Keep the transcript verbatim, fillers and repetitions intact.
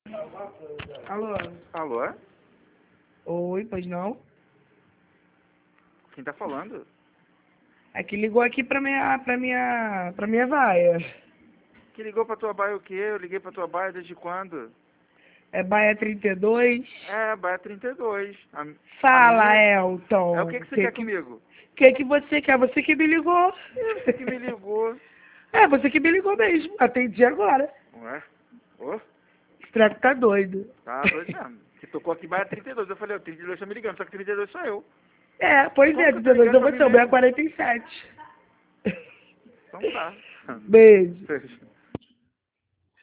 Alô? Alô? Oi, pois não? Quem tá falando? É que ligou aqui pra minha, pra minha, pra minha vaia. Que ligou pra tua baia o quê? Eu liguei pra tua baia desde quando? É baia trinta e dois? É, baia trinta e dois. A, a Fala, minha... Elton. É o que que você quer comigo? O que que você quer? Você que me ligou. É você que me ligou. É, você que me ligou mesmo. Atendi agora. Ué? Ô? Esse treco tá doido. Tá doido mesmo. Que tocou aqui baia trinta e dois. Eu falei, o trinta e dois tá me ligando, só que trinta e dois sou eu. É, pois Como é, que eu tô trinta e dois ligando é pra mim você, o meu é mesmo? quarenta e sete. Então tá. Beijo. Beijo.